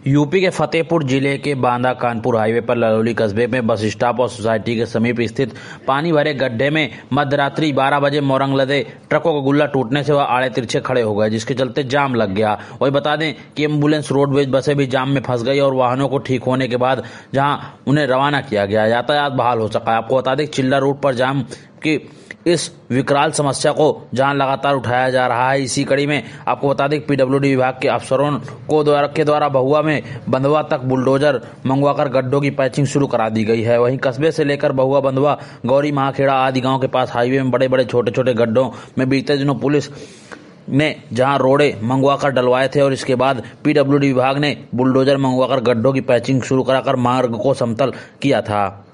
UP के फतेहपुर जिले के बांदा कानपुर हाईवे पर ललौली कस्बे में बस स्टॉप और सोसाइटी के समीप स्थित पानी भरे गड्ढे में मध्यरात्रि 12 बजे मोरंग लदे ट्रकों का गुल्ला टूटने से वह आड़े तिरछे खड़े हो गए, जिसके चलते जाम लग गया। वही बता दें कि एम्बुलेंस, रोडवेज बसें भी जाम में फंस गई और वाहनों को ठीक होने के बाद जहां उन्हें रवाना किया गया, यातायात बहाल हो सका। आपको बता दें चिल्ला रोड पर जाम की इस विकराल समस्या को जहां लगातार उठाया जा रहा है, इसी कड़ी में आपको बता दें पीडब्ल्यूडी विभाग के अफसरों को द्वारा बहुआ में बंधवा तक बुलडोजर मंगवाकर गड्ढों की पैचिंग शुरू करा दी गई है। वहीं कस्बे से लेकर बहुआ, बंधवा, गौरी, महाखेड़ा आदि गांव के पास हाईवे में बड़े बड़े छोटे छोटे गड्ढों में बीते दिनों पुलिस ने जहां रोड़े मंगवाकर डलवाए थे और इसके बाद पीडब्ल्यूडी विभाग ने बुलडोजर मंगवाकर गड्ढों की पैचिंग शुरू कराकर मार्ग को समतल किया था।